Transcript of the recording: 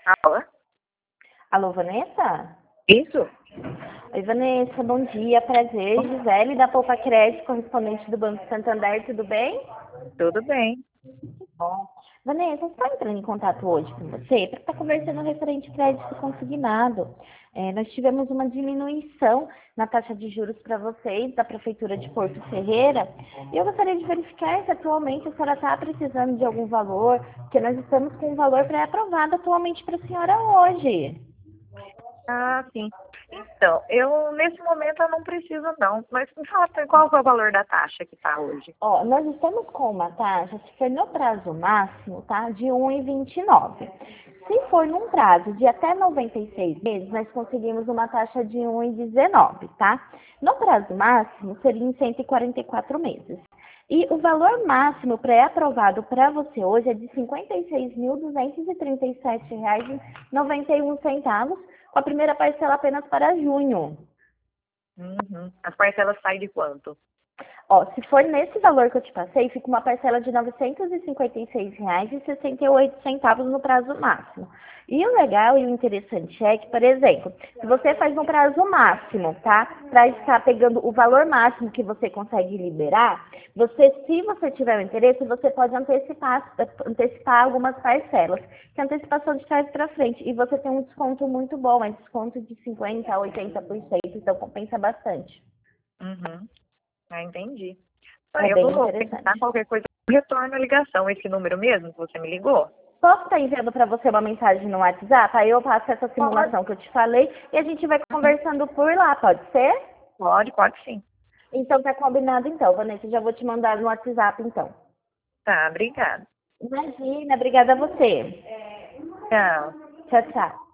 Alô? Alô, Vanessa? Isso? Oi, Vanessa, bom dia, prazer. Gisele, da Poupa Crédito, correspondente do Banco Santander, tudo bem? Tudo bem. Bom. Vanessa, estou entrando em contato hoje com você para estar conversando referente ao crédito consignado. Nós tivemos uma diminuição na taxa de juros para vocês, da Prefeitura de Porto Ferreira, e eu gostaria de verificar se atualmente a senhora está precisando de algum valor, porque nós estamos com um valor pré-aprovado atualmente para a senhora hoje. Ah, sim. Então, nesse momento eu não preciso não, mas me fala qual que é o valor da taxa que está hoje? Ó, nós estamos com uma taxa, se for no prazo máximo, tá? De 1,29. Se for num prazo de até 96 meses, nós conseguimos uma taxa de 1,19, tá? No prazo máximo, seria em 144 meses. E o valor máximo pré-aprovado para você hoje é de R$ 56.237,91, com a primeira parcela apenas para junho. Uhum. As parcelas saem de quanto? Ó, se for nesse valor que eu te passei, fica uma parcela de R$ 956,68 no prazo máximo. E o legal e o interessante é que, por exemplo, se você faz no prazo máximo, tá? Para estar pegando o valor máximo que você consegue liberar, se você tiver o interesse, você pode antecipar algumas parcelas, que é antecipação de trás para frente. E você tem um desconto muito bom, é desconto de 50% a 80%, então compensa bastante. Uhum. Ah, entendi. É Eu bem vou pensar interessante. qualquer coisa, eu retorno a ligação. Esse número mesmo que você me ligou? Posso estar enviando para você uma mensagem no WhatsApp? Aí eu passo essa Pode. simulação que eu te falei e a gente vai conversando por lá, pode ser? Pode sim. Então tá combinado então, Vanessa. Já vou te mandar no WhatsApp então. Tá, obrigada. Imagina, obrigada a você. Tchau. Tchau, tchau.